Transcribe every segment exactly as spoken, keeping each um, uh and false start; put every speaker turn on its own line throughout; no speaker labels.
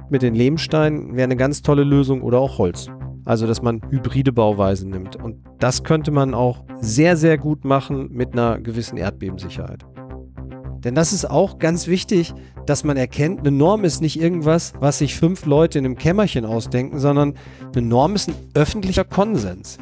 mit den Lehmsteinen wäre eine ganz tolle Lösung oder auch Holz. Also, dass man hybride Bauweisen nimmt. Und das könnte man auch sehr, sehr gut machen mit einer gewissen Erdbebensicherheit. Denn das ist auch ganz wichtig, dass man erkennt, eine Norm ist nicht irgendwas, was sich fünf Leute in einem Kämmerchen ausdenken, sondern eine Norm ist ein öffentlicher Konsens.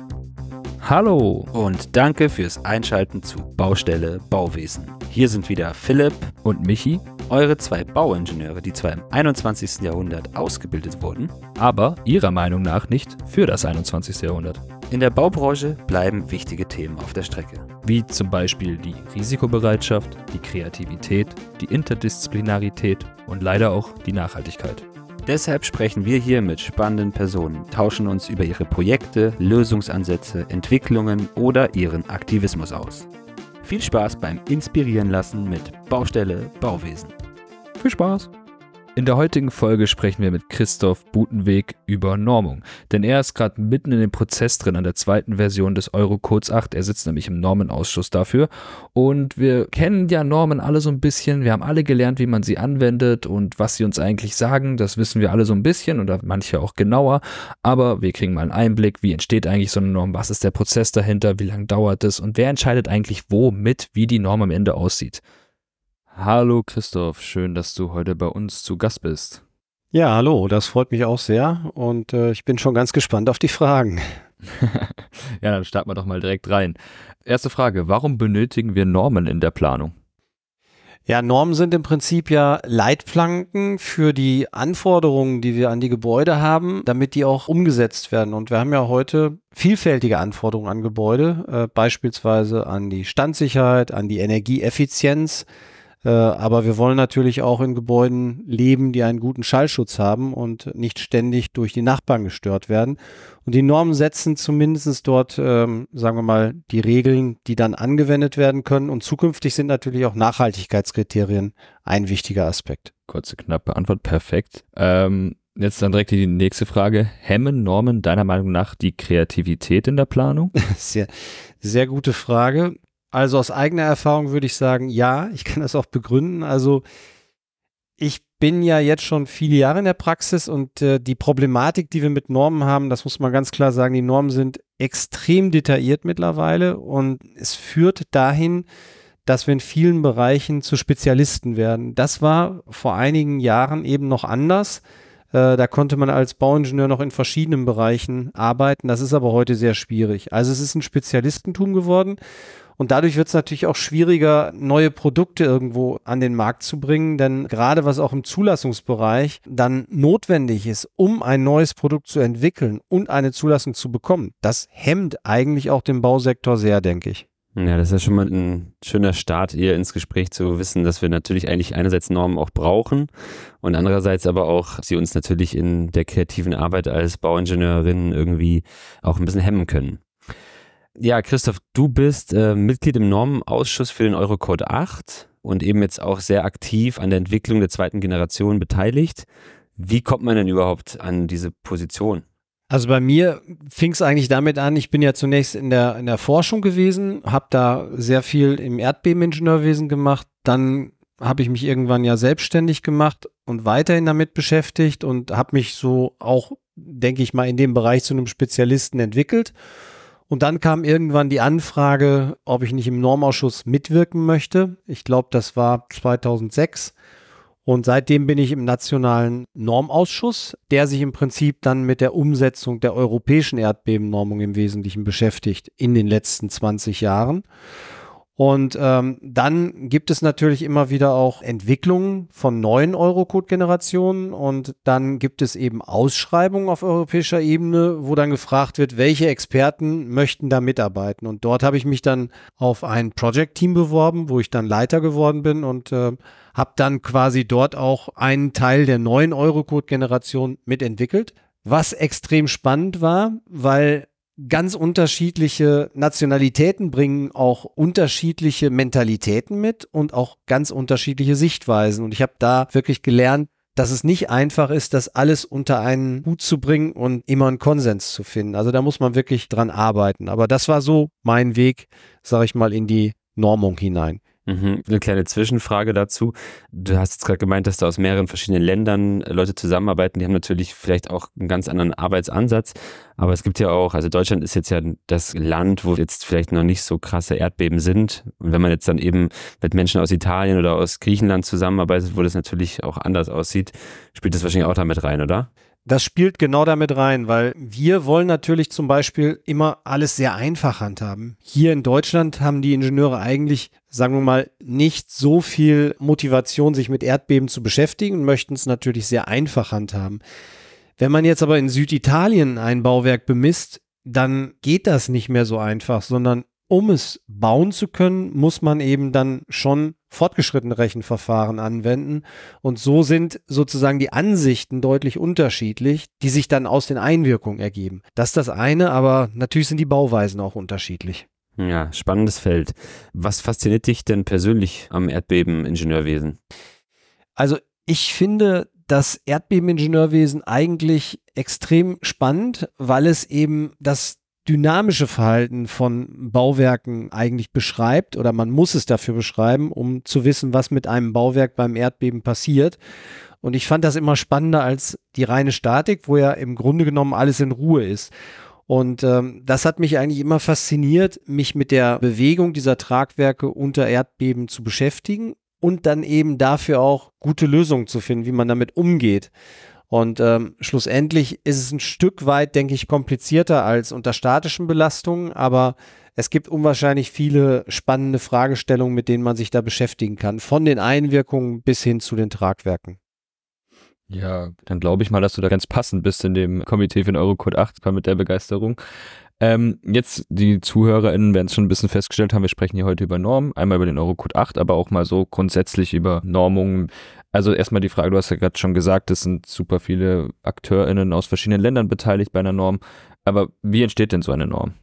Hallo und danke fürs Einschalten zu Baustelle Bauwesen. Hier sind wieder Philipp
und Michi,
eure zwei Bauingenieure, die zwar im einundzwanzigsten Jahrhundert ausgebildet wurden,
aber ihrer Meinung nach nicht für das einundzwanzigste Jahrhundert.
In der Baubranche bleiben wichtige Themen auf der Strecke.
Wie zum Beispiel die Risikobereitschaft, die Kreativität, die Interdisziplinarität und leider auch die Nachhaltigkeit.
Deshalb sprechen wir hier mit spannenden Personen, tauschen uns über ihre Projekte, Lösungsansätze, Entwicklungen oder ihren Aktivismus aus. Viel Spaß beim Inspirieren lassen mit Baustelle Bauwesen.
Viel Spaß! In der heutigen Folge sprechen wir mit Christoph Butenweg über Normung, denn er ist gerade mitten in dem Prozess drin an der zweiten Version des Euro-Codes acht. Er sitzt nämlich im Normenausschuss dafür und wir kennen ja Normen alle so ein bisschen. Wir haben alle gelernt, wie man sie anwendet und was sie uns eigentlich sagen. Das wissen wir alle so ein bisschen oder manche auch genauer, aber wir kriegen mal einen Einblick, wie entsteht eigentlich so eine Norm, was ist der Prozess dahinter, wie lange dauert es und wer entscheidet eigentlich womit, wie die Norm am Ende aussieht. Hallo Christoph, schön, dass du heute bei uns zu Gast bist.
Ja, hallo, das freut mich auch sehr und äh, ich bin schon ganz gespannt auf die Fragen.
Ja, dann starten wir doch mal direkt rein. Erste Frage, warum benötigen wir Normen in der Planung?
Ja, Normen sind im Prinzip ja Leitplanken für die Anforderungen, die wir an die Gebäude haben, damit die auch umgesetzt werden. Und wir haben ja heute vielfältige Anforderungen an Gebäude, äh, beispielsweise an die Standsicherheit, an die Energieeffizienz. Äh, aber wir wollen natürlich auch in Gebäuden leben, die einen guten Schallschutz haben und nicht ständig durch die Nachbarn gestört werden. Und die Normen setzen zumindest dort, ähm, sagen wir mal, die Regeln, die dann angewendet werden können. Und zukünftig sind natürlich auch Nachhaltigkeitskriterien ein wichtiger Aspekt.
Kurze, knappe Antwort, perfekt. Ähm, jetzt dann direkt die nächste Frage. Hemmen Normen deiner Meinung nach die Kreativität in der Planung?
Sehr, sehr gute Frage. Also aus eigener Erfahrung würde ich sagen, ja, ich kann das auch begründen. Also ich bin ja jetzt schon viele Jahre in der Praxis und äh, die Problematik, die wir mit Normen haben, das muss man ganz klar sagen, die Normen sind extrem detailliert mittlerweile und es führt dahin, dass wir in vielen Bereichen zu Spezialisten werden. Das war vor einigen Jahren eben noch anders. Äh, da konnte man als Bauingenieur noch in verschiedenen Bereichen arbeiten. Das ist aber heute sehr schwierig. Also es ist ein Spezialistentum geworden. Und dadurch wird es natürlich auch schwieriger, neue Produkte irgendwo an den Markt zu bringen, denn gerade was auch im Zulassungsbereich dann notwendig ist, um ein neues Produkt zu entwickeln und eine Zulassung zu bekommen, das hemmt eigentlich auch den Bausektor sehr, denke ich.
Ja, das ist ja schon mal ein schöner Start hier ins Gespräch zu wissen, dass wir natürlich eigentlich einerseits Normen auch brauchen und andererseits aber auch sie uns natürlich in der kreativen Arbeit als Bauingenieurinnen irgendwie auch ein bisschen hemmen können. Ja, Christoph, du bist äh, Mitglied im Normenausschuss für den Euro-Code acht und eben jetzt auch sehr aktiv an der Entwicklung der zweiten Generation beteiligt. Wie kommt man denn überhaupt an diese Position?
Also bei mir fing es eigentlich damit an, ich bin ja zunächst in der, in der Forschung gewesen, habe da sehr viel im Erdbebeningenieurwesen gemacht, dann habe ich mich irgendwann ja selbstständig gemacht und weiterhin damit beschäftigt und habe mich so auch, denke ich mal, in dem Bereich zu einem Spezialisten entwickelt. Und dann kam irgendwann die Anfrage, ob ich nicht im Normausschuss mitwirken möchte. Ich glaube, das war zweitausendsechs. Und seitdem bin ich im nationalen Normausschuss, der sich im Prinzip dann mit der Umsetzung der europäischen Erdbebennormung im Wesentlichen beschäftigt in den letzten zwanzig Jahren. Und ähm, dann gibt es natürlich immer wieder auch Entwicklungen von neuen Euro-Code-Generationen und dann gibt es eben Ausschreibungen auf europäischer Ebene, wo dann gefragt wird, welche Experten möchten da mitarbeiten. Und dort habe ich mich dann auf ein Project-Team beworben, wo ich dann Leiter geworden bin und äh, habe dann quasi dort auch einen Teil der neuen Euro-Code-Generation mitentwickelt, was extrem spannend war, weil ganz unterschiedliche Nationalitäten bringen auch unterschiedliche Mentalitäten mit und auch ganz unterschiedliche Sichtweisen. Und ich habe da wirklich gelernt, dass es nicht einfach ist, das alles unter einen Hut zu bringen und immer einen Konsens zu finden. Also da muss man wirklich dran arbeiten. Aber das war so mein Weg, sage ich mal, in die Normung hinein.
Mhm. Eine kleine Zwischenfrage dazu. Du hast jetzt gerade gemeint, dass da aus mehreren verschiedenen Ländern Leute zusammenarbeiten. Die haben natürlich vielleicht auch einen ganz anderen Arbeitsansatz. Aber es gibt ja auch, also Deutschland ist jetzt ja das Land, wo jetzt vielleicht noch nicht so krasse Erdbeben sind. Und wenn man jetzt dann eben mit Menschen aus Italien oder aus Griechenland zusammenarbeitet, wo das natürlich auch anders aussieht, spielt das wahrscheinlich auch damit rein, oder?
Das spielt genau damit rein, weil wir wollen natürlich zum Beispiel immer alles sehr einfach handhaben. Hier in Deutschland haben die Ingenieure eigentlich, sagen wir mal, nicht so viel Motivation, sich mit Erdbeben zu beschäftigen und möchten es natürlich sehr einfach handhaben. Wenn man jetzt aber in Süditalien ein Bauwerk bemisst, dann geht das nicht mehr so einfach, sondern um es bauen zu können, muss man eben dann schon fortgeschrittene Rechenverfahren anwenden. Und so sind sozusagen die Ansichten deutlich unterschiedlich, die sich dann aus den Einwirkungen ergeben. Das ist das eine, aber natürlich sind die Bauweisen auch unterschiedlich.
Ja, spannendes Feld. Was fasziniert dich denn persönlich am Erdbebeningenieurwesen?
Also ich finde das Erdbebeningenieurwesen eigentlich extrem spannend, weil es eben das dynamische Verhalten von Bauwerken eigentlich beschreibt, oder man muss es dafür beschreiben, um zu wissen, was mit einem Bauwerk beim Erdbeben passiert. Und ich fand das immer spannender als die reine Statik, wo ja im Grunde genommen alles in Ruhe ist. Und ähm, das hat mich eigentlich immer fasziniert, mich mit der Bewegung dieser Tragwerke unter Erdbeben zu beschäftigen und dann eben dafür auch gute Lösungen zu finden, wie man damit umgeht. Und ähm, schlussendlich ist es ein Stück weit, denke ich, komplizierter als unter statischen Belastungen, aber es gibt unwahrscheinlich viele spannende Fragestellungen, mit denen man sich da beschäftigen kann, von den Einwirkungen bis hin zu den Tragwerken.
Ja, dann glaube ich mal, dass du da ganz passend bist in dem Komitee für den Eurocode acht, mit der Begeisterung. Ähm, jetzt, die ZuhörerInnen werden es schon ein bisschen festgestellt haben, wir sprechen hier heute über Normen, einmal über den Eurocode acht, aber auch mal so grundsätzlich über Normungen. Also erstmal die Frage, du hast ja gerade schon gesagt, es sind super viele AkteurInnen aus verschiedenen Ländern beteiligt bei einer Norm, aber wie entsteht denn so eine Norm?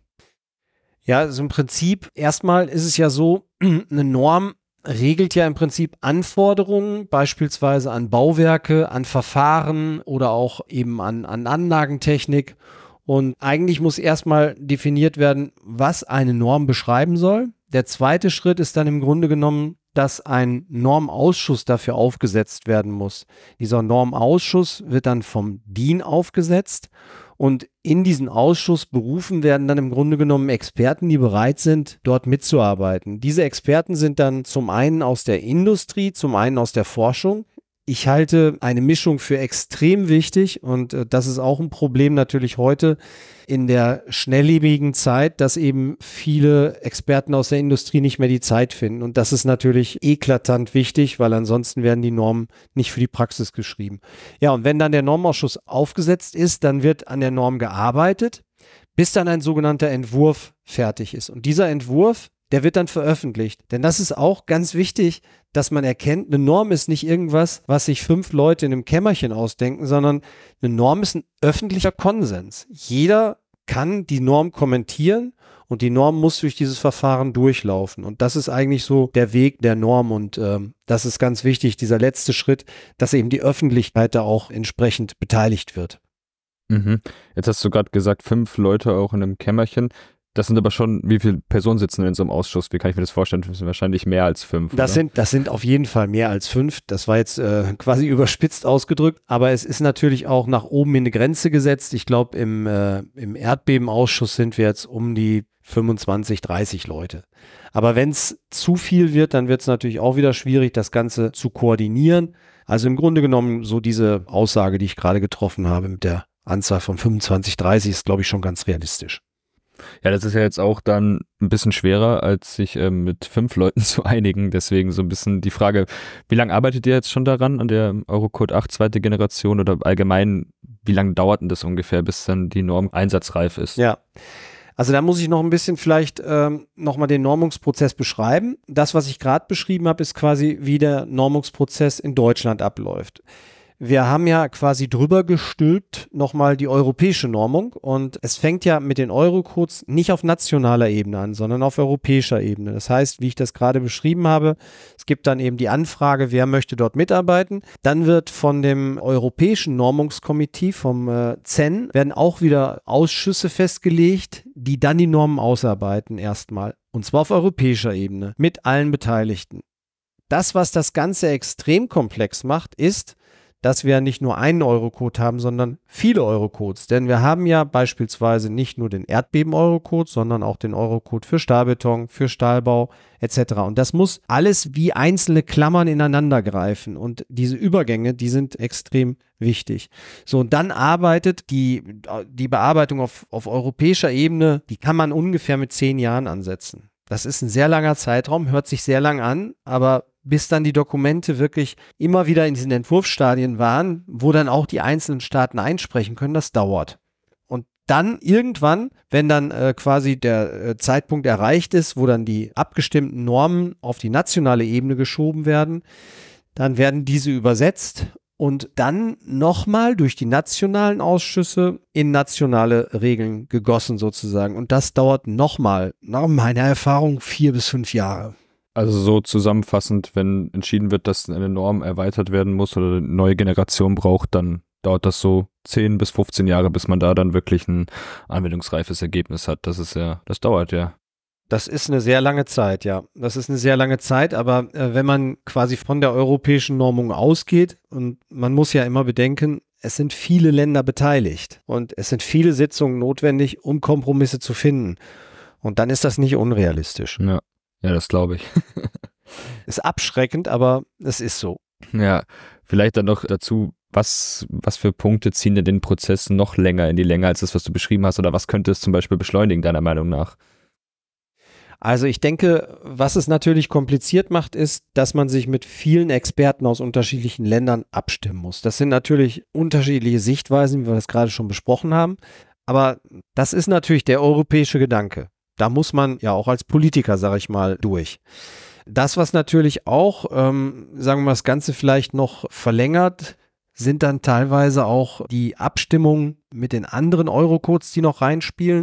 Ja, also im Prinzip, erstmal ist es ja so, eine Norm regelt ja im Prinzip Anforderungen, beispielsweise an Bauwerke, an Verfahren oder auch eben an, an Anlagentechnik. Und eigentlich muss erstmal definiert werden, was eine Norm beschreiben soll. Der zweite Schritt ist dann im Grunde genommen, dass ein Normausschuss dafür aufgesetzt werden muss. Dieser Normausschuss wird dann vom D I N aufgesetzt und in diesen Ausschuss berufen werden dann im Grunde genommen Experten, die bereit sind, dort mitzuarbeiten. Diese Experten sind dann zum einen aus der Industrie, zum einen aus der Forschung. Ich halte eine Mischung für extrem wichtig und äh, das ist auch ein Problem natürlich heute in der schnelllebigen Zeit, dass eben viele Experten aus der Industrie nicht mehr die Zeit finden. Und das ist natürlich eklatant wichtig, weil ansonsten werden die Normen nicht für die Praxis geschrieben. Ja, und wenn dann der Normausschuss aufgesetzt ist, dann wird an der Norm gearbeitet, bis dann ein sogenannter Entwurf fertig ist. Und dieser Entwurf, der wird dann veröffentlicht. Denn das ist auch ganz wichtig, dass man erkennt, eine Norm ist nicht irgendwas, was sich fünf Leute in einem Kämmerchen ausdenken, sondern eine Norm ist ein öffentlicher Konsens. Jeder kann die Norm kommentieren und die Norm muss durch dieses Verfahren durchlaufen. Und das ist eigentlich so der Weg der Norm und ähm, das ist ganz wichtig, dieser letzte Schritt, dass eben die Öffentlichkeit da auch entsprechend beteiligt wird.
Mhm. Jetzt hast du gerade gesagt, fünf Leute auch in einem Kämmerchen. Das sind aber schon, wie viele Personen sitzen in so einem Ausschuss? Wie kann ich mir das vorstellen? Das sind wahrscheinlich mehr als fünf.
Das
oder?
sind, das sind auf jeden Fall mehr als fünf. Das war jetzt äh, quasi überspitzt ausgedrückt, aber es ist natürlich auch nach oben in eine Grenze gesetzt. Ich glaube, im, äh, im Erdbebenausschuss sind wir jetzt um die fünfundzwanzig, dreißig Leute. Aber wenn es zu viel wird, dann wird es natürlich auch wieder schwierig, das Ganze zu koordinieren. Also im Grunde genommen so diese Aussage, die ich gerade getroffen habe mit der Anzahl von fünfundzwanzig, dreißig ist, glaube ich, schon ganz realistisch.
Ja, das ist ja jetzt auch dann ein bisschen schwerer, als sich ähm, mit fünf Leuten zu einigen. Deswegen so ein bisschen die Frage, wie lange arbeitet ihr jetzt schon daran, an der Eurocode acht zweite Generation oder allgemein, wie lange dauert denn das ungefähr, bis dann die Norm einsatzreif ist?
Ja, also da muss ich noch ein bisschen vielleicht ähm, nochmal den Normungsprozess beschreiben. Das, was ich gerade beschrieben habe, ist quasi, wie der Normungsprozess in Deutschland abläuft. Wir haben ja quasi drüber gestülpt nochmal die europäische Normung und es fängt ja mit den Eurocodes nicht auf nationaler Ebene an, sondern auf europäischer Ebene. Das heißt, wie ich das gerade beschrieben habe, es gibt dann eben die Anfrage, wer möchte dort mitarbeiten. Dann wird von dem Europäischen Normungskomitee, vom äh, C E N, werden auch wieder Ausschüsse festgelegt, die dann die Normen ausarbeiten erstmal. Und zwar auf europäischer Ebene mit allen Beteiligten. Das, was das Ganze extrem komplex macht, ist, dass wir nicht nur einen Eurocode haben, sondern viele Eurocodes. Denn wir haben ja beispielsweise nicht nur den Erdbeben-Eurocode, sondern auch den Eurocode für Stahlbeton, für Stahlbau et cetera. Und das muss alles wie einzelne Klammern ineinander greifen. Und diese Übergänge, die sind extrem wichtig. So, und dann arbeitet die, die Bearbeitung auf, auf europäischer Ebene, die kann man ungefähr mit zehn Jahren ansetzen. Das ist ein sehr langer Zeitraum, hört sich sehr lang an, aber bis dann die Dokumente wirklich immer wieder in diesen Entwurfsstadien waren, wo dann auch die einzelnen Staaten einsprechen können, das dauert. Und dann irgendwann, wenn dann äh, quasi der äh, Zeitpunkt erreicht ist, wo dann die abgestimmten Normen auf die nationale Ebene geschoben werden, dann werden diese übersetzt und dann nochmal durch die nationalen Ausschüsse in nationale Regeln gegossen sozusagen. Und das dauert nochmal, nach meiner Erfahrung, vier bis fünf Jahre.
Also so zusammenfassend, wenn entschieden wird, dass eine Norm erweitert werden muss oder eine neue Generation braucht, dann dauert das so zehn bis fünfzehn Jahre, bis man da dann wirklich ein anwendungsreifes Ergebnis hat. Das ist ja, das dauert ja.
Das ist eine sehr lange Zeit, ja. Das ist eine sehr lange Zeit, aber äh, wenn man quasi von der europäischen Normung ausgeht, und man muss ja immer bedenken, es sind viele Länder beteiligt und es sind viele Sitzungen notwendig, um Kompromisse zu finden. Und dann ist das nicht unrealistisch.
Ja. Ja, das glaube ich.
Ist abschreckend, aber es ist so.
Ja, vielleicht dann noch dazu, was, was für Punkte ziehen denn den Prozess noch länger in die Länge als das, was du beschrieben hast, oder was könnte es zum Beispiel beschleunigen, deiner Meinung nach?
Also ich denke, was es natürlich kompliziert macht, ist, dass man sich mit vielen Experten aus unterschiedlichen Ländern abstimmen muss. Das sind natürlich unterschiedliche Sichtweisen, wie wir das gerade schon besprochen haben, aber das ist natürlich der europäische Gedanke. Da muss man ja auch als Politiker, sage ich mal, durch. Das, was natürlich auch, ähm, sagen wir mal, das Ganze vielleicht noch verlängert, sind dann teilweise auch die Abstimmungen mit den anderen Eurocodes, die noch reinspielen.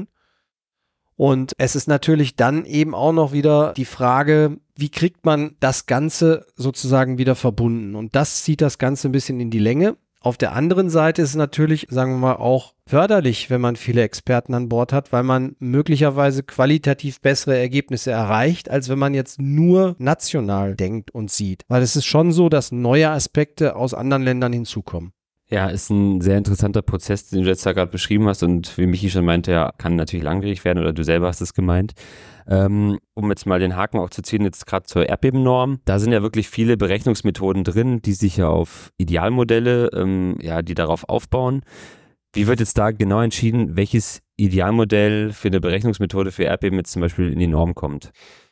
Und es ist natürlich dann eben auch noch wieder die Frage, wie kriegt man das Ganze sozusagen wieder verbunden? Und das zieht das Ganze ein bisschen in die Länge. Auf der anderen Seite ist es natürlich, sagen wir mal, auch förderlich, wenn man viele Experten an Bord hat, weil man möglicherweise qualitativ bessere Ergebnisse erreicht, als wenn man jetzt nur national denkt und sieht. Weil es ist schon so, dass neue Aspekte aus anderen Ländern hinzukommen.
Ja, ist ein sehr interessanter Prozess, den du jetzt da gerade beschrieben hast, und wie Michi schon meinte, ja, kann natürlich langwierig werden, oder du selber hast es gemeint. Ähm, um jetzt mal den Haken auch zu ziehen, jetzt gerade zur Erdbebennorm, da sind ja wirklich viele Berechnungsmethoden drin, die sich ja auf Idealmodelle, ähm, ja, die darauf aufbauen. Wie wird jetzt da genau entschieden, welches Idealmodell für eine Berechnungsmethode für Erdbeben jetzt zum Beispiel in die Norm kommt?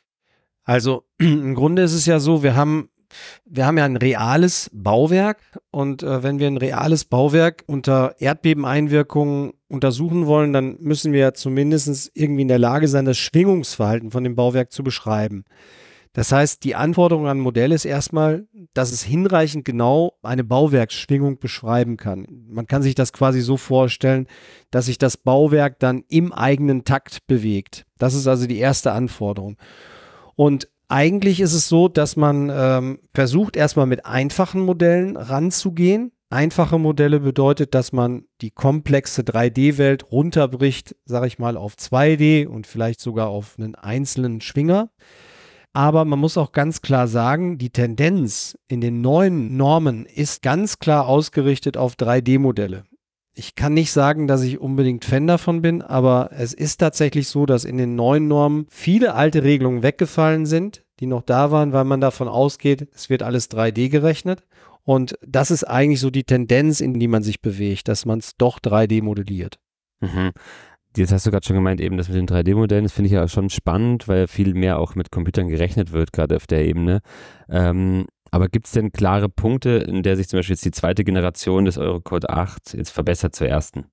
Also im Grunde ist es ja so, wir haben Wir haben ja ein reales Bauwerk, und äh, wenn wir ein reales Bauwerk unter Erdbebeneinwirkungen untersuchen wollen, dann müssen wir ja zumindest irgendwie in der Lage sein, das Schwingungsverhalten von dem Bauwerk zu beschreiben. Das heißt, die Anforderung an ein Modell ist erstmal, dass es hinreichend genau eine Bauwerksschwingung beschreiben kann. Man kann sich das quasi so vorstellen, dass sich das Bauwerk dann im eigenen Takt bewegt. Das ist also die erste Anforderung. Und eigentlich ist es so, dass man ähm, versucht, erstmal mit einfachen Modellen ranzugehen. Einfache Modelle bedeutet, dass man die komplexe drei D-Welt runterbricht, sage ich mal, auf zwei D und vielleicht sogar auf einen einzelnen Schwinger. Aber man muss auch ganz klar sagen, die Tendenz in den neuen Normen ist ganz klar ausgerichtet auf drei D-Modelle. Ich kann nicht sagen, dass ich unbedingt Fan davon bin, aber es ist tatsächlich so, dass in den neuen Normen viele alte Regelungen weggefallen sind, die noch da waren, weil man davon ausgeht, es wird alles drei D gerechnet. Und das ist eigentlich so die Tendenz, in die man sich bewegt, dass man es doch drei D modelliert.
Mhm. Jetzt hast du gerade schon gemeint, eben das mit den drei D-Modellen, das finde ich ja schon spannend, weil viel mehr auch mit Computern gerechnet wird, gerade auf der Ebene. Ähm, aber gibt es denn klare Punkte, in der sich zum Beispiel jetzt die zweite Generation des Eurocode acht jetzt verbessert zur ersten?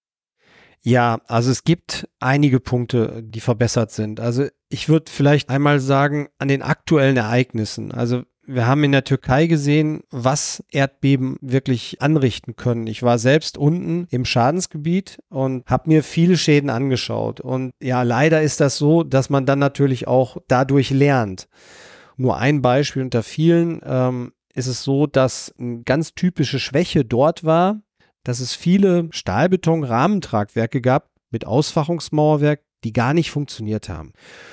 Ja, also es gibt einige Punkte, die verbessert sind. Also ich würde vielleicht einmal sagen, an den aktuellen Ereignissen. Also wir haben in der Türkei gesehen, was Erdbeben wirklich anrichten können. Ich war selbst unten im Schadensgebiet und habe mir viele Schäden angeschaut. Und ja, leider ist das so, dass man dann natürlich auch dadurch lernt. Nur ein Beispiel unter vielen ähm, ist es so, dass eine ganz typische Schwäche dort war, dass es viele Stahlbeton-Rahmentragwerke gab mit Ausfachungsmauerwerk, die gar nicht funktioniert haben.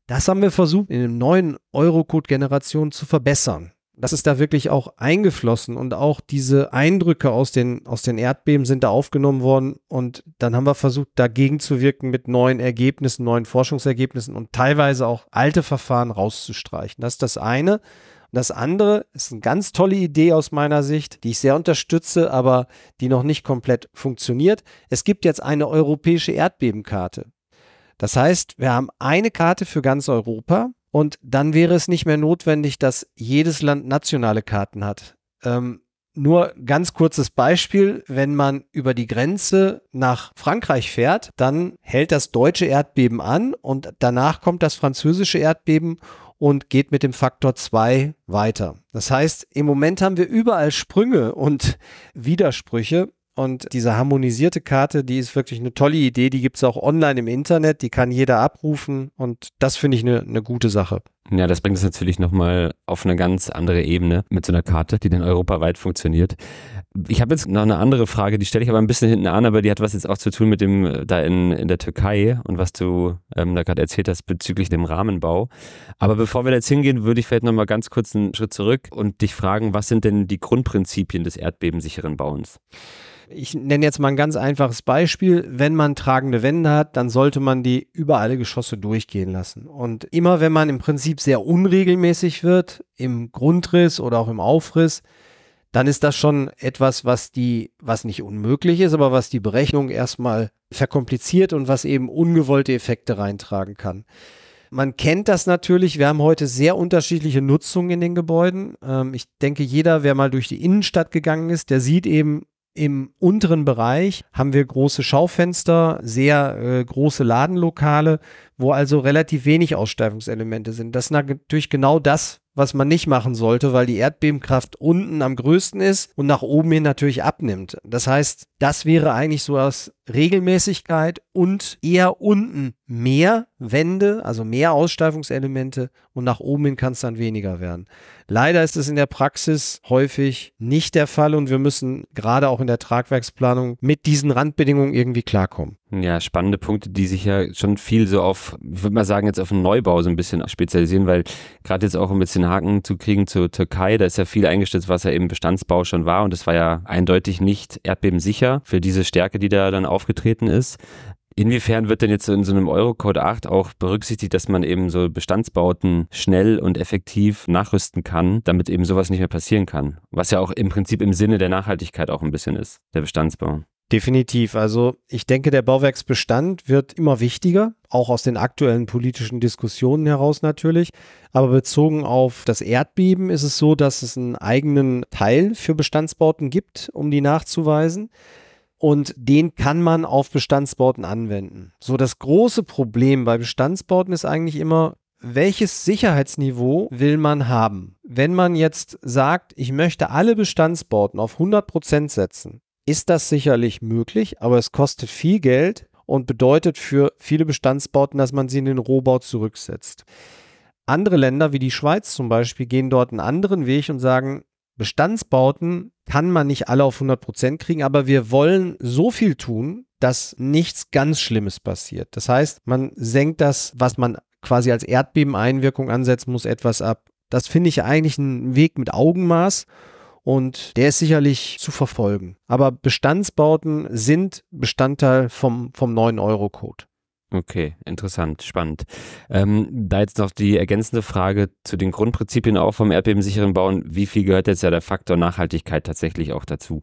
Das haben wir versucht, in den neuen Eurocode-Generationen zu verbessern. Das ist da wirklich auch eingeflossen und auch diese Eindrücke aus den, aus den Erdbeben sind da aufgenommen worden und dann haben wir versucht, dagegen zu wirken mit neuen Ergebnissen, neuen Forschungsergebnissen und teilweise auch alte Verfahren rauszustreichen. Das ist das eine. Und das andere ist eine ganz tolle Idee aus meiner Sicht, die ich sehr unterstütze, aber die noch nicht komplett funktioniert. Es gibt jetzt eine europäische Erdbebenkarte. Das heißt, wir haben eine Karte für ganz Europa. Und dann wäre es nicht mehr notwendig, dass jedes Land nationale Karten hat. Ähm, nur ganz kurzes Beispiel, wenn man über die Grenze nach Frankreich fährt, dann hält das deutsche Erdbeben an und danach kommt das französische Erdbeben und geht mit dem Faktor zwei weiter. Das heißt, im Moment haben wir überall Sprünge und Widersprüche. Und diese harmonisierte Karte, die ist wirklich eine tolle Idee. Die gibt es auch online im Internet. Die kann jeder abrufen. Und das finde ich eine, eine gute Sache.
Ja, das bringt es natürlich nochmal auf eine ganz andere Ebene mit so einer Karte, die dann europaweit funktioniert. Ich habe jetzt noch eine andere Frage, die stelle ich aber ein bisschen hinten an, aber die hat was jetzt auch zu tun mit dem da in, in der Türkei und was du ähm, da gerade erzählt hast bezüglich dem Rahmenbau. Aber bevor wir da jetzt hingehen, würde ich vielleicht nochmal ganz kurz einen Schritt zurück und dich fragen, was sind denn die Grundprinzipien des erdbebensicheren Bauens?
Ich nenne jetzt mal ein ganz einfaches Beispiel. Wenn man tragende Wände hat, dann sollte man die über alle Geschosse durchgehen lassen. Und immer wenn man im Prinzip sehr unregelmäßig wird, im Grundriss oder auch im Aufriss, dann ist das schon etwas, was die, was nicht unmöglich ist, aber was die Berechnung erstmal verkompliziert und was eben ungewollte Effekte reintragen kann. Man kennt das natürlich, wir haben heute sehr unterschiedliche Nutzungen in den Gebäuden. Ähm, ich denke, jeder, wer mal durch die Innenstadt gegangen ist, der sieht eben, im unteren Bereich haben wir große Schaufenster, sehr äh, große Ladenlokale, wo also relativ wenig Aussteifungselemente sind. Das ist natürlich genau das, was man nicht machen sollte, weil die Erdbebenkraft unten am größten ist und nach oben hin natürlich abnimmt. Das heißt, das wäre eigentlich so aus Regelmäßigkeit und eher unten mehr Wände, also mehr Aussteifungselemente und nach oben hin kann es dann weniger werden. Leider ist es in der Praxis häufig nicht der Fall und wir müssen gerade auch in der Tragwerksplanung mit diesen Randbedingungen irgendwie klarkommen.
Ja, spannende Punkte, die sich ja schon viel so auf, ich würde mal sagen, jetzt auf den Neubau so ein bisschen spezialisieren, weil gerade jetzt auch um jetzt den Haken zu kriegen zur Türkei, da ist ja viel eingestützt, was ja eben Bestandsbau schon war und das war ja eindeutig nicht erdbebensicher für diese Stärke, die da dann aufgetreten ist. Inwiefern wird denn jetzt in so einem Eurocode acht auch berücksichtigt, dass man eben so Bestandsbauten schnell und effektiv nachrüsten kann, damit eben sowas nicht mehr passieren kann? Was ja auch im Prinzip im Sinne der Nachhaltigkeit auch ein bisschen ist, der Bestandsbau.
Definitiv. Also ich denke, der Bauwerksbestand wird immer wichtiger, auch aus den aktuellen politischen Diskussionen heraus natürlich. Aber bezogen auf das Erdbeben ist es so, dass es einen eigenen Teil für Bestandsbauten gibt, um die nachzuweisen. Und den kann man auf Bestandsbauten anwenden. So, das große Problem bei Bestandsbauten ist eigentlich immer, welches Sicherheitsniveau will man haben? Wenn man jetzt sagt, ich möchte alle Bestandsbauten auf hundert Prozent setzen, ist das sicherlich möglich, aber es kostet viel Geld und bedeutet für viele Bestandsbauten, dass man sie in den Rohbau zurücksetzt. Andere Länder wie die Schweiz zum Beispiel gehen dort einen anderen Weg und sagen, Bestandsbauten kann man nicht alle auf hundert Prozent kriegen, aber wir wollen so viel tun, dass nichts ganz Schlimmes passiert. Das heißt, man senkt das, was man quasi als Erdbebeneinwirkung ansetzen muss, etwas ab. Das finde ich eigentlich einen Weg mit Augenmaß. Und der ist sicherlich zu verfolgen. Aber Bestandsbauten sind Bestandteil vom, vom neuen Eurocode.
Okay, interessant, spannend. Ähm, da jetzt noch die ergänzende Frage zu den Grundprinzipien auch vom erdbebensicheren Bauen. Wie viel gehört jetzt ja der Faktor Nachhaltigkeit tatsächlich auch dazu?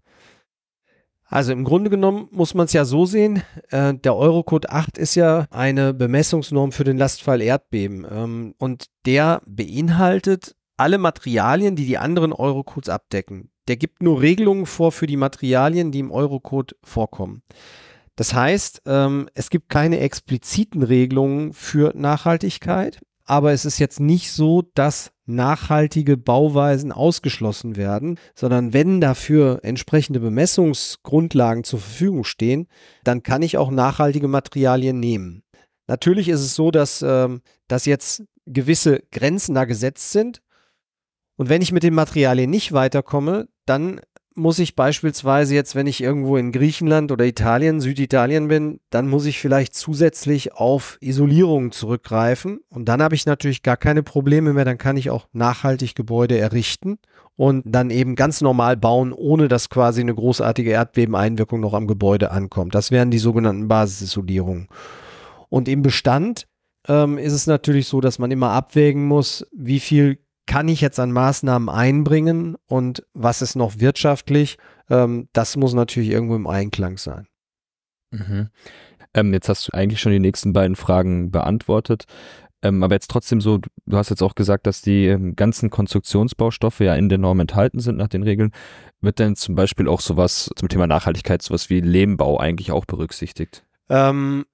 Also im Grunde genommen muss man es ja so sehen, äh, der Eurocode acht ist ja eine Bemessungsnorm für den Lastfall Erdbeben. Ähm, und der beinhaltet alle Materialien, die die anderen Eurocodes abdecken. Der gibt nur Regelungen vor für die Materialien, die im Eurocode vorkommen. Das heißt, ähm, es gibt keine expliziten Regelungen für Nachhaltigkeit, aber es ist jetzt nicht so, dass nachhaltige Bauweisen ausgeschlossen werden, sondern wenn dafür entsprechende Bemessungsgrundlagen zur Verfügung stehen, dann kann ich auch nachhaltige Materialien nehmen. Natürlich ist es so, dass, ähm, dass jetzt gewisse Grenzen da gesetzt sind. Und wenn ich mit den Materialien nicht weiterkomme, dann muss ich beispielsweise jetzt, wenn ich irgendwo in Griechenland oder Italien, Süditalien bin, dann muss ich vielleicht zusätzlich auf Isolierung zurückgreifen. Und dann habe ich natürlich gar keine Probleme mehr. Dann kann ich auch nachhaltig Gebäude errichten und dann eben ganz normal bauen, ohne dass quasi eine großartige Erdbebeneinwirkung noch am Gebäude ankommt. Das wären die sogenannten Basisisolierungen. Und im Bestand ähm, ist es natürlich so, dass man immer abwägen muss, wie viel kann ich jetzt an Maßnahmen einbringen und was ist noch wirtschaftlich? Ähm, das muss natürlich irgendwo im Einklang sein.
Mhm. Ähm, jetzt hast du eigentlich schon die nächsten beiden Fragen beantwortet. Ähm, aber jetzt trotzdem so, du hast jetzt auch gesagt, dass die ähm, ganzen Konstruktionsbaustoffe ja in der Norm enthalten sind nach den Regeln. Wird denn zum Beispiel auch sowas zum Thema Nachhaltigkeit, sowas wie Lehmbau eigentlich auch berücksichtigt?
Ähm,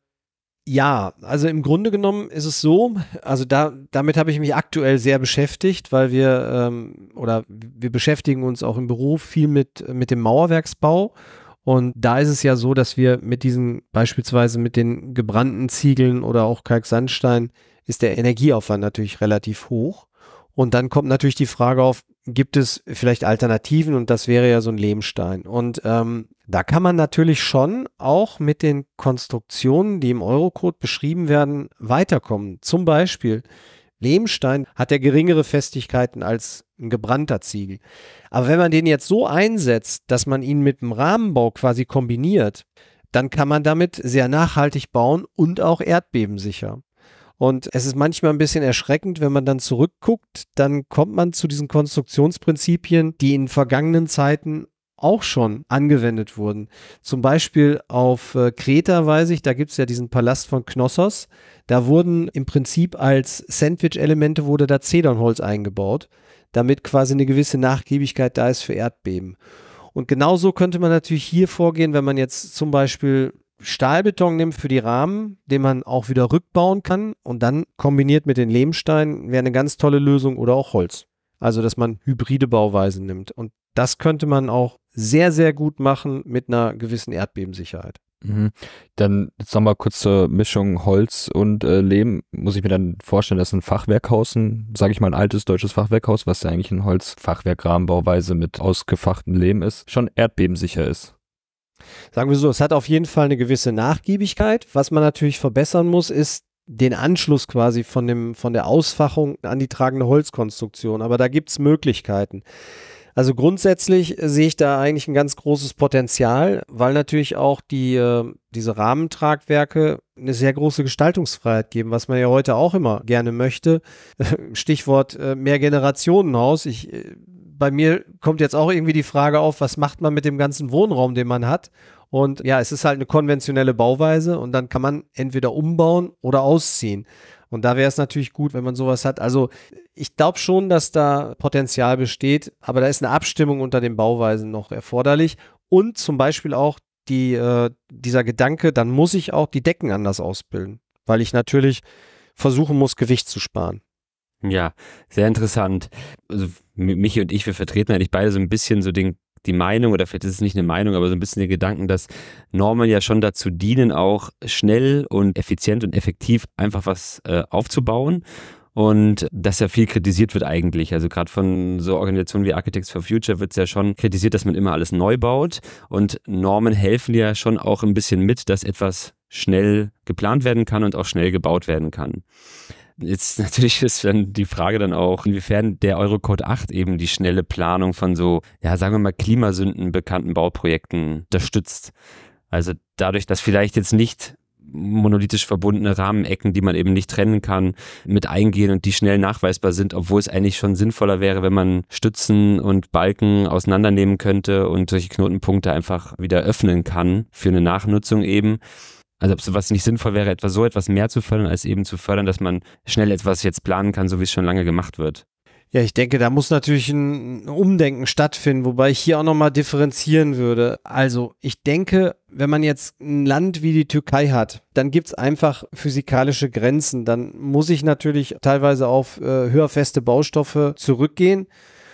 Ja, also im Grunde genommen ist es so, also da, damit habe ich mich aktuell sehr beschäftigt, weil wir ähm, oder wir beschäftigen uns auch im Beruf viel mit, mit dem Mauerwerksbau und da ist es ja so, dass wir mit diesen, beispielsweise mit den gebrannten Ziegeln oder auch Kalksandstein, ist der Energieaufwand natürlich relativ hoch und dann kommt natürlich die Frage auf, gibt es vielleicht Alternativen und das wäre ja so ein Lehmstein und ähm, da kann man natürlich schon auch mit den Konstruktionen, die im Eurocode beschrieben werden, weiterkommen. Zum Beispiel Lehmstein hat ja geringere Festigkeiten als ein gebrannter Ziegel. Aber wenn man den jetzt so einsetzt, dass man ihn mit dem Rahmenbau quasi kombiniert, dann kann man damit sehr nachhaltig bauen und auch erdbebensicher. Und es ist manchmal ein bisschen erschreckend, wenn man dann zurückguckt, dann kommt man zu diesen Konstruktionsprinzipien, die in vergangenen Zeiten auch schon angewendet wurden. Zum Beispiel auf äh, Kreta weiß ich, da gibt es ja diesen Palast von Knossos. Da wurden im Prinzip als Sandwich-Elemente wurde da Zedernholz eingebaut, damit quasi eine gewisse Nachgiebigkeit da ist für Erdbeben. Und genauso könnte man natürlich hier vorgehen, wenn man jetzt zum Beispiel Stahlbeton nimmt für die Rahmen, den man auch wieder rückbauen kann und dann kombiniert mit den Lehmsteinen wäre eine ganz tolle Lösung oder auch Holz. Also, dass man hybride Bauweisen nimmt. Und das könnte man auch sehr, sehr gut machen mit einer gewissen Erdbebensicherheit.
Mhm. Dann jetzt nochmal kurz zur Mischung Holz und äh, Lehm. Muss ich mir dann vorstellen, dass ein Fachwerkhaus, ein, sage ich mal, ein altes deutsches Fachwerkhaus, was ja eigentlich ein Holzfachwerkrahmenbauweise mit ausgefachtem Lehm ist, schon erdbebensicher ist.
Sagen wir so, es hat auf jeden Fall eine gewisse Nachgiebigkeit. Was man natürlich verbessern muss, ist den Anschluss quasi von, dem, von der Ausfachung an die tragende Holzkonstruktion. Aber da gibt es Möglichkeiten. Also grundsätzlich sehe ich da eigentlich ein ganz großes Potenzial, weil natürlich auch die, äh, diese Rahmentragwerke eine sehr große Gestaltungsfreiheit geben, was man ja heute auch immer gerne möchte. Stichwort äh, Mehrgenerationenhaus. Ich, äh, bei mir kommt jetzt auch irgendwie die Frage auf, was macht man mit dem ganzen Wohnraum, den man hat? Und ja, es ist halt eine konventionelle Bauweise und dann kann man entweder umbauen oder ausziehen. Und da wäre es natürlich gut, wenn man sowas hat. Also ich glaube schon, dass da Potenzial besteht, aber da ist eine Abstimmung unter den Bauweisen noch erforderlich. Und zum Beispiel auch die, äh, dieser Gedanke, dann muss ich auch die Decken anders ausbilden, weil ich natürlich versuchen muss, Gewicht zu sparen.
Ja, sehr interessant. Also Michi und ich, wir vertreten eigentlich beide so ein bisschen so den die Meinung, oder vielleicht ist es nicht eine Meinung, aber so ein bisschen den Gedanken, dass Normen ja schon dazu dienen, auch schnell und effizient und effektiv einfach was äh, aufzubauen. Und das ja viel kritisiert wird eigentlich. Also gerade von so Organisationen wie Architects for Future wird es ja schon kritisiert, dass man immer alles neu baut. Und Normen helfen ja schon auch ein bisschen mit, dass etwas schnell geplant werden kann und auch schnell gebaut werden kann. Jetzt natürlich ist dann die Frage dann auch, inwiefern der Eurocode acht eben die schnelle Planung von so, ja, sagen wir mal, Klimasünden bekannten Bauprojekten unterstützt. Also dadurch, dass vielleicht jetzt nicht monolithisch verbundene Rahmenecken, die man eben nicht trennen kann, mit eingehen und die schnell nachweisbar sind, obwohl es eigentlich schon sinnvoller wäre, wenn man Stützen und Balken auseinandernehmen könnte und solche Knotenpunkte einfach wieder öffnen kann für eine Nachnutzung eben. Also ob sowas nicht sinnvoll wäre, etwa so etwas mehr zu fördern, als eben zu fördern, dass man schnell etwas jetzt planen kann, so wie es schon lange gemacht wird.
Ja, ich denke, da muss natürlich ein Umdenken stattfinden, wobei ich hier auch nochmal differenzieren würde. Also ich denke, wenn man jetzt ein Land wie die Türkei hat, dann gibt es einfach physikalische Grenzen. Dann muss ich natürlich teilweise auf äh, höherfeste Baustoffe zurückgehen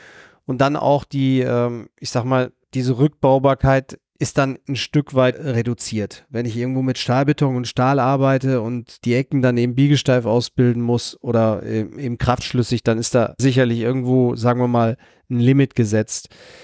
und dann auch die, ähm, ich sag mal, diese Rückbaubarkeit ist dann ein Stück weit reduziert. Wenn ich irgendwo mit Stahlbeton und Stahl arbeite und die Ecken dann eben biegesteif ausbilden muss oder eben kraftschlüssig, dann ist da sicherlich irgendwo, sagen wir mal, ein Limit gesetzt.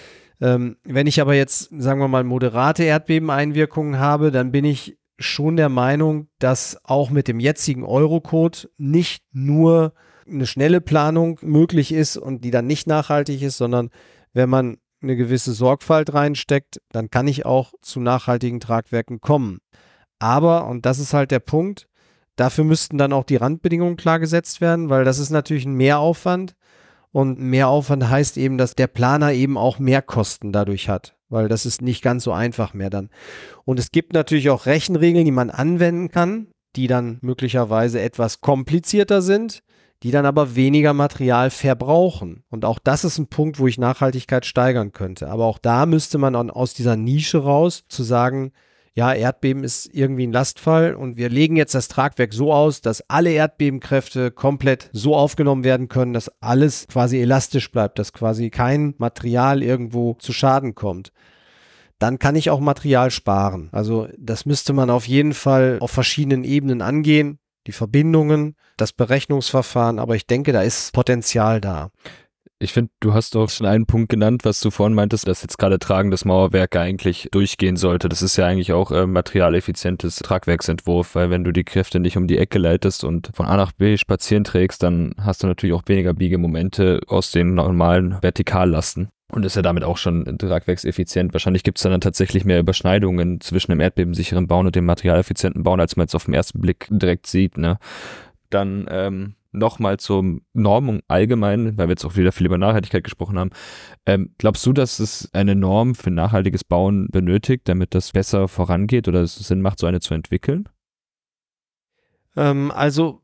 Ähm, wenn ich aber jetzt, sagen wir mal, moderate Erdbebeneinwirkungen habe, dann bin ich schon der Meinung, dass auch mit dem jetzigen Eurocode nicht nur eine schnelle Planung möglich ist und die dann nicht nachhaltig ist, sondern wenn man eine gewisse Sorgfalt reinsteckt, dann kann ich auch zu nachhaltigen Tragwerken kommen. Aber, und das ist halt der Punkt, dafür müssten dann auch die Randbedingungen klar gesetzt werden, weil das ist natürlich ein Mehraufwand und Mehraufwand heißt eben, dass der Planer eben auch mehr Kosten dadurch hat, weil das ist nicht ganz so einfach mehr dann. Und es gibt natürlich auch Rechenregeln, die man anwenden kann, die dann möglicherweise etwas komplizierter sind, die dann aber weniger Material verbrauchen. Und auch das ist ein Punkt, wo ich Nachhaltigkeit steigern könnte. Aber auch da müsste man aus dieser Nische raus zu sagen, ja, Erdbeben ist irgendwie ein Lastfall und wir legen jetzt das Tragwerk so aus, dass alle Erdbebenkräfte komplett so aufgenommen werden können, dass alles quasi elastisch bleibt, dass quasi kein Material irgendwo zu Schaden kommt. Dann kann ich auch Material sparen. Also das müsste man auf jeden Fall auf verschiedenen Ebenen angehen. Die Verbindungen, das Berechnungsverfahren, aber ich denke, da ist Potenzial da.
Ich finde, du hast auch schon einen Punkt genannt, was du vorhin meintest, dass jetzt gerade tragendes Mauerwerk eigentlich durchgehen sollte. Das ist ja eigentlich auch äh, materialeffizientes Tragwerksentwurf, weil wenn du die Kräfte nicht um die Ecke leitest und von A nach B spazieren trägst, dann hast du natürlich auch weniger Biegemomente aus den normalen Vertikallasten. Und ist ja damit auch schon tragwerkseffizient. Wahrscheinlich gibt es dann tatsächlich mehr Überschneidungen zwischen dem erdbebensicheren Bauen und dem materialeffizienten Bauen, als man jetzt auf den ersten Blick direkt sieht. Ne? Dann ähm, nochmal zur Normung allgemein, weil wir jetzt auch wieder viel über Nachhaltigkeit gesprochen haben. Ähm, glaubst du, dass es eine Norm für nachhaltiges Bauen benötigt, damit das besser vorangeht oder es Sinn macht, so eine zu entwickeln?
Ähm, also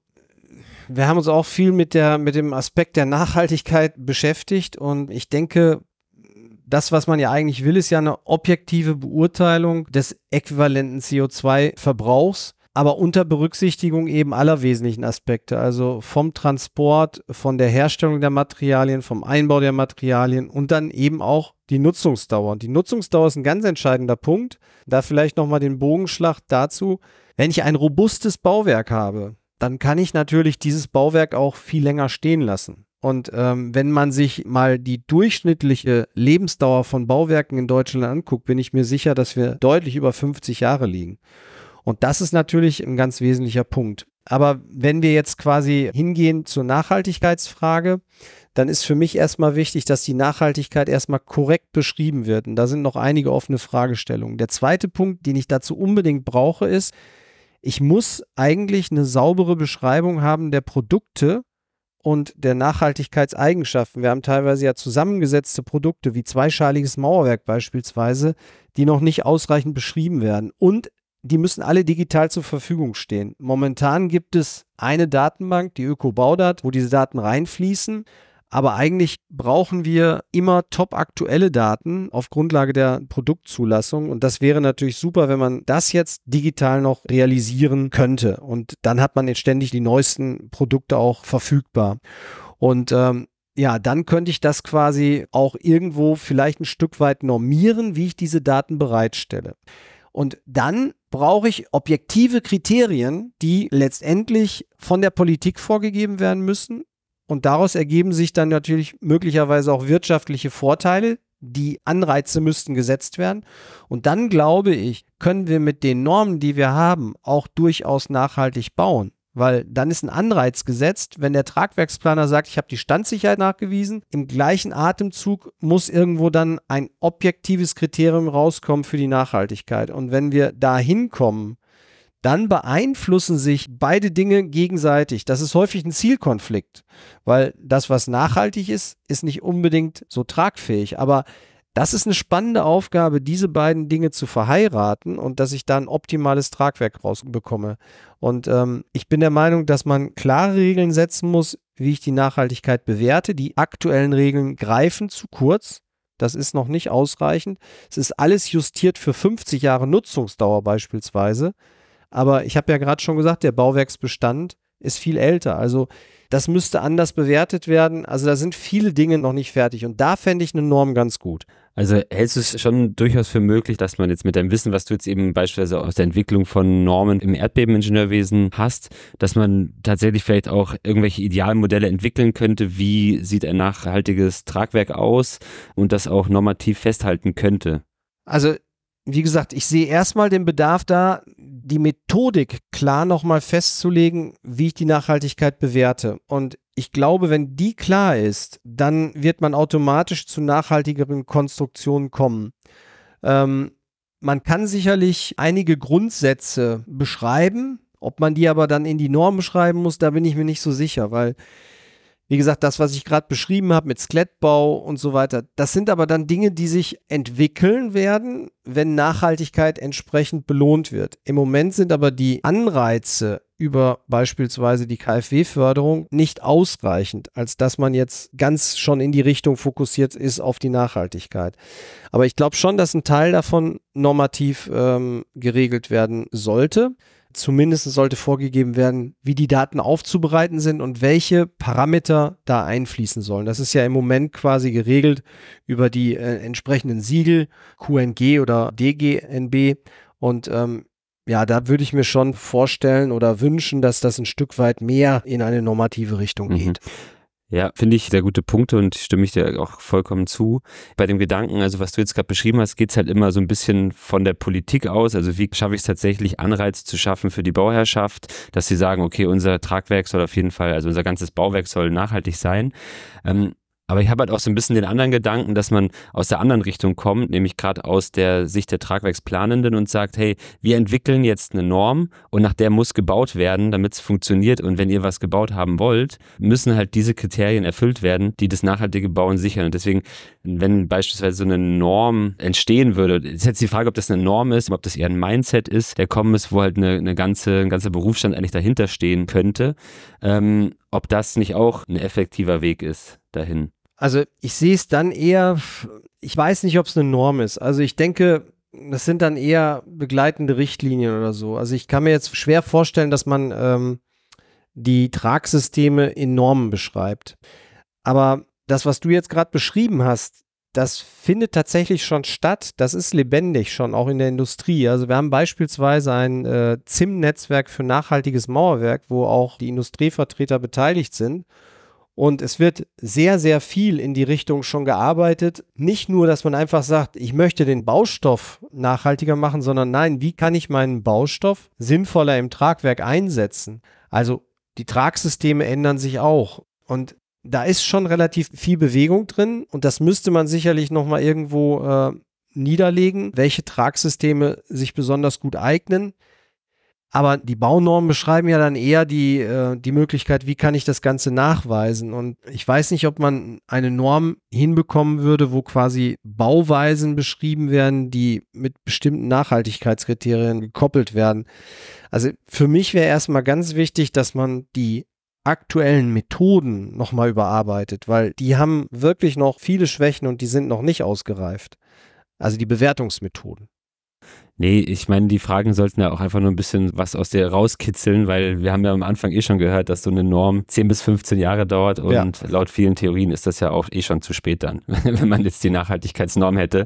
wir haben uns auch viel mit der, mit dem Aspekt der Nachhaltigkeit beschäftigt und ich denke, das, was man ja eigentlich will, ist ja eine objektive Beurteilung des äquivalenten C O zwei Verbrauchs, aber unter Berücksichtigung eben aller wesentlichen Aspekte, also vom Transport, von der Herstellung der Materialien, vom Einbau der Materialien und dann eben auch die Nutzungsdauer. Und die Nutzungsdauer ist ein ganz entscheidender Punkt. Da vielleicht nochmal den Bogenschlag dazu. Wenn ich ein robustes Bauwerk habe, dann kann ich natürlich dieses Bauwerk auch viel länger stehen lassen. Und ähm, wenn man sich mal die durchschnittliche Lebensdauer von Bauwerken in Deutschland anguckt, bin ich mir sicher, dass wir deutlich über fünfzig Jahre liegen. Und das ist natürlich ein ganz wesentlicher Punkt. Aber wenn wir jetzt quasi hingehen zur Nachhaltigkeitsfrage, dann ist für mich erstmal wichtig, dass die Nachhaltigkeit erstmal korrekt beschrieben wird. Und da sind noch einige offene Fragestellungen. Der zweite Punkt, den ich dazu unbedingt brauche, ist, ich muss eigentlich eine saubere Beschreibung haben der Produkte und der Nachhaltigkeitseigenschaften. Wir haben teilweise ja zusammengesetzte Produkte wie zweischaliges Mauerwerk beispielsweise, die noch nicht ausreichend beschrieben werden. Und die müssen alle digital zur Verfügung stehen. Momentan gibt es eine Datenbank, die Öko-Baudat, wo diese Daten reinfließen. Aber eigentlich brauchen wir immer top aktuelle Daten auf Grundlage der Produktzulassung. Und das wäre natürlich super, wenn man das jetzt digital noch realisieren könnte. Und dann hat man jetzt ständig die neuesten Produkte auch verfügbar. Und ähm, ja, dann könnte ich das quasi auch irgendwo vielleicht ein Stück weit normieren, wie ich diese Daten bereitstelle. Und dann brauche ich objektive Kriterien, die letztendlich von der Politik vorgegeben werden müssen. Und daraus ergeben sich dann natürlich möglicherweise auch wirtschaftliche Vorteile. Die Anreize müssten gesetzt werden. Und dann, glaube ich, können wir mit den Normen, die wir haben, auch durchaus nachhaltig bauen. Weil dann ist ein Anreiz gesetzt, wenn der Tragwerksplaner sagt, ich habe die Standsicherheit nachgewiesen, im gleichen Atemzug muss irgendwo dann ein objektives Kriterium rauskommen für die Nachhaltigkeit. Und wenn wir da hinkommen, dann beeinflussen sich beide Dinge gegenseitig. Das ist häufig ein Zielkonflikt, weil das, was nachhaltig ist, ist nicht unbedingt so tragfähig. Aber das ist eine spannende Aufgabe, diese beiden Dinge zu verheiraten und dass ich da ein optimales Tragwerk rausbekomme. Und ähm, ich bin der Meinung, dass man klare Regeln setzen muss, wie ich die Nachhaltigkeit bewerte. Die aktuellen Regeln greifen zu kurz. Das ist noch nicht ausreichend. Es ist alles justiert für fünfzig Jahre Nutzungsdauer beispielsweise. Aber ich habe ja gerade schon gesagt, der Bauwerksbestand ist viel älter. Also das müsste anders bewertet werden. Also da sind viele Dinge noch nicht fertig und da fände ich eine Norm ganz gut.
Also hältst du es schon durchaus für möglich, dass man jetzt mit deinem Wissen, was du jetzt eben beispielsweise aus der Entwicklung von Normen im Erdbebeningenieurwesen hast, dass man tatsächlich vielleicht auch irgendwelche Idealmodelle entwickeln könnte, wie sieht ein nachhaltiges Tragwerk aus und das auch normativ festhalten könnte?
Also wie gesagt, ich sehe erstmal den Bedarf da, die Methodik klar nochmal festzulegen, wie ich die Nachhaltigkeit bewerte. Und ich glaube, wenn die klar ist, dann wird man automatisch zu nachhaltigeren Konstruktionen kommen. Ähm, man kann sicherlich einige Grundsätze beschreiben, ob man die aber dann in die Norm beschreiben muss, da bin ich mir nicht so sicher, weil wie gesagt, das, was ich gerade beschrieben habe mit Skelettbau und so weiter, das sind aber dann Dinge, die sich entwickeln werden, wenn Nachhaltigkeit entsprechend belohnt wird. Im Moment sind aber die Anreize über beispielsweise die K f W-Förderung nicht ausreichend, als dass man jetzt ganz schon in die Richtung fokussiert ist auf die Nachhaltigkeit. Aber ich glaube schon, dass ein Teil davon normativ ähm, geregelt werden sollte. Zumindest sollte vorgegeben werden, wie die Daten aufzubereiten sind und welche Parameter da einfließen sollen. Das ist ja im Moment quasi geregelt über die äh, entsprechenden Siegel, Q N G oder D G N B. Und ähm, ja, da würde ich mir schon vorstellen oder wünschen, dass das ein Stück weit mehr in eine normative Richtung geht.
Mhm. Ja, finde ich sehr gute Punkte und stimme ich dir auch vollkommen zu. Bei dem Gedanken, also was du jetzt gerade beschrieben hast, geht es halt immer so ein bisschen von der Politik aus. Also wie schaffe ich es tatsächlich, Anreize zu schaffen für die Bauherrschaft, dass sie sagen, okay, unser Tragwerk soll auf jeden Fall, also unser ganzes Bauwerk soll nachhaltig sein. Ähm, Aber ich habe halt auch so ein bisschen den anderen Gedanken, dass man aus der anderen Richtung kommt, nämlich gerade aus der Sicht der Tragwerksplanenden und sagt, hey, wir entwickeln jetzt eine Norm und nach der muss gebaut werden, damit es funktioniert. Und wenn ihr was gebaut haben wollt, müssen halt diese Kriterien erfüllt werden, die das nachhaltige Bauen sichern. Und deswegen, wenn beispielsweise so eine Norm entstehen würde, ist jetzt die Frage, ob das eine Norm ist, ob das eher ein Mindset ist, der kommen ist, wo halt eine, eine ganze, ein ganzer Berufsstand eigentlich dahinter stehen könnte, ähm, ob das nicht auch ein effektiver Weg ist dahin.
Also ich sehe es dann eher, ich weiß nicht, ob es eine Norm ist. Also ich denke, das sind dann eher begleitende Richtlinien oder so. Also ich kann mir jetzt schwer vorstellen, dass man ähm, die Tragsysteme in Normen beschreibt. Aber das, was du jetzt gerade beschrieben hast, das findet tatsächlich schon statt. Das ist lebendig schon, auch in der Industrie. Also wir haben beispielsweise ein äh, Z I M-Netzwerk für nachhaltiges Mauerwerk, wo auch die Industrievertreter beteiligt sind. Und es wird sehr, sehr viel in die Richtung schon gearbeitet. Nicht nur, dass man einfach sagt, ich möchte den Baustoff nachhaltiger machen, sondern nein, wie kann ich meinen Baustoff sinnvoller im Tragwerk einsetzen? Also die Tragsysteme ändern sich auch. Und da ist schon relativ viel Bewegung drin und das müsste man sicherlich nochmal irgendwo äh, niederlegen, welche Tragsysteme sich besonders gut eignen. Aber die Baunormen beschreiben ja dann eher die, äh, die Möglichkeit, wie kann ich das Ganze nachweisen. Und ich weiß nicht, ob man eine Norm hinbekommen würde, wo quasi Bauweisen beschrieben werden, die mit bestimmten Nachhaltigkeitskriterien gekoppelt werden. Also für mich wäre erstmal ganz wichtig, dass man die aktuellen Methoden nochmal überarbeitet, weil die haben wirklich noch viele Schwächen und die sind noch nicht ausgereift. Also die Bewertungsmethoden.
Nee, ich meine, die Fragen sollten ja auch einfach nur ein bisschen was aus dir rauskitzeln, weil wir haben ja am Anfang eh schon gehört, dass so eine Norm zehn bis fünfzehn Jahre dauert und ja. Laut vielen Theorien ist das ja auch eh schon zu spät dann, wenn man jetzt die Nachhaltigkeitsnorm hätte.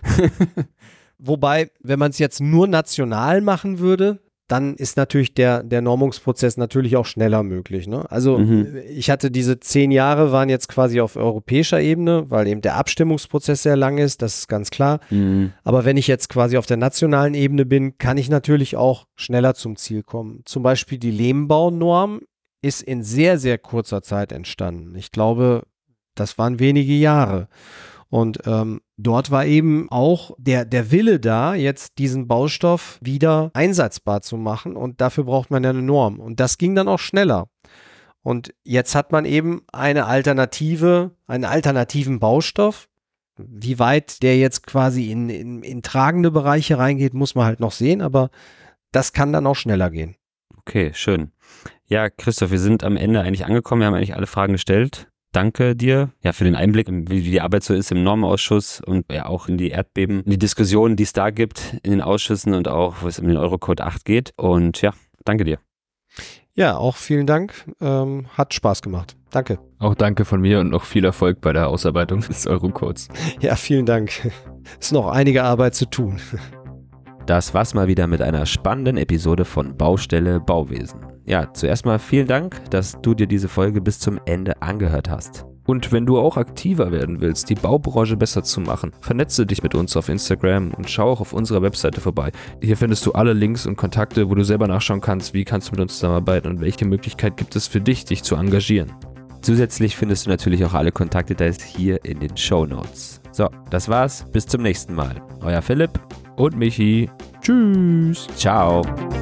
Wobei, wenn man es jetzt nur national machen würde, dann ist natürlich der, der Normungsprozess natürlich auch schneller möglich. Ne? Also mhm. ich hatte diese zehn Jahre waren jetzt quasi auf europäischer Ebene, weil eben der Abstimmungsprozess sehr lang ist, das ist ganz klar. Mhm. Aber wenn ich jetzt quasi auf der nationalen Ebene bin, kann ich natürlich auch schneller zum Ziel kommen. Zum Beispiel die Lehmbaunorm ist in sehr, sehr kurzer Zeit entstanden. Ich glaube, das waren wenige Jahre. Und ähm, dort war eben auch der, der Wille da, jetzt diesen Baustoff wieder einsetzbar zu machen. Und dafür braucht man ja eine Norm. Und das ging dann auch schneller. Und jetzt hat man eben eine Alternative, einen alternativen Baustoff. Wie weit der jetzt quasi in, in, in tragende Bereiche reingeht, muss man halt noch sehen. Aber das kann dann auch schneller gehen.
Okay, schön. Ja, Christoph, wir sind am Ende eigentlich angekommen. Wir haben eigentlich alle Fragen gestellt. Danke dir ja für den Einblick, wie die Arbeit so ist im Normenausschuss und ja auch in die Erdbeben, in die Diskussionen, die es da gibt in den Ausschüssen und auch, wo es um den Eurocode acht geht. Und ja, danke dir.
Ja, auch vielen Dank. Ähm, hat Spaß gemacht. Danke.
Auch danke von mir und noch viel Erfolg bei der Ausarbeitung des Eurocodes.
Ja, vielen Dank. Ist noch einige Arbeit zu tun.
Das war's mal wieder mit einer spannenden Episode von Baustelle Bauwesen. Ja, zuerst mal vielen Dank, dass du dir diese Folge bis zum Ende angehört hast.
Und wenn du auch aktiver werden willst, die Baubranche besser zu machen, vernetze dich mit uns auf Instagram und schau auch auf unserer Webseite vorbei. Hier findest du alle Links und Kontakte, wo du selber nachschauen kannst, wie kannst du mit uns zusammenarbeiten und welche Möglichkeit gibt es für dich, dich zu engagieren.
Zusätzlich findest du natürlich auch alle Kontaktdetails hier in den Shownotes. So, das war's. Bis zum nächsten Mal. Euer Philipp
und Michi. Tschüss.
Ciao.